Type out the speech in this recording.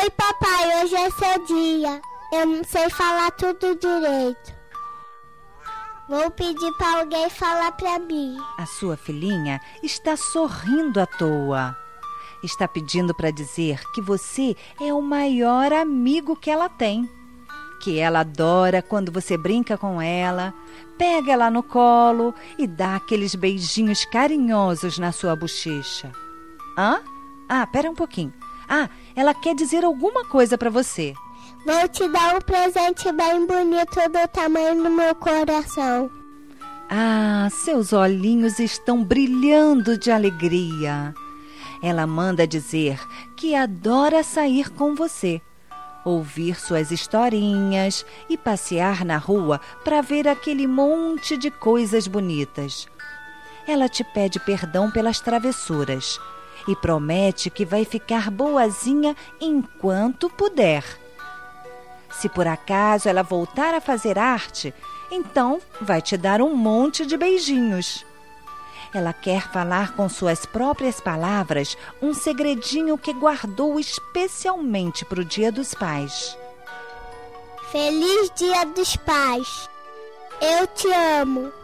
Oi, papai, hoje é seu dia. Eu não sei falar tudo direito. Vou pedir para alguém falar para mim. A sua filhinha está sorrindo à toa. Está pedindo para dizer que você é o maior amigo que ela tem. Que ela adora quando você brinca com ela, pega ela no colo e dá aqueles beijinhos carinhosos na sua bochecha. Hã? Pera um pouquinho. Ela quer dizer alguma coisa para você. Vou te dar um presente bem bonito do tamanho do meu coração. Seus olhinhos estão brilhando de alegria. Ela manda dizer que adora sair com você, ouvir suas historinhas e passear na rua para ver aquele monte de coisas bonitas. Ela te pede perdão pelas travessuras e promete que vai ficar boazinha enquanto puder. Se por acaso ela voltar a fazer arte, então vai te dar um monte de beijinhos. Ela quer falar com suas próprias palavras um segredinho que guardou especialmente para o Dia dos Pais. Feliz Dia dos Pais! Eu te amo!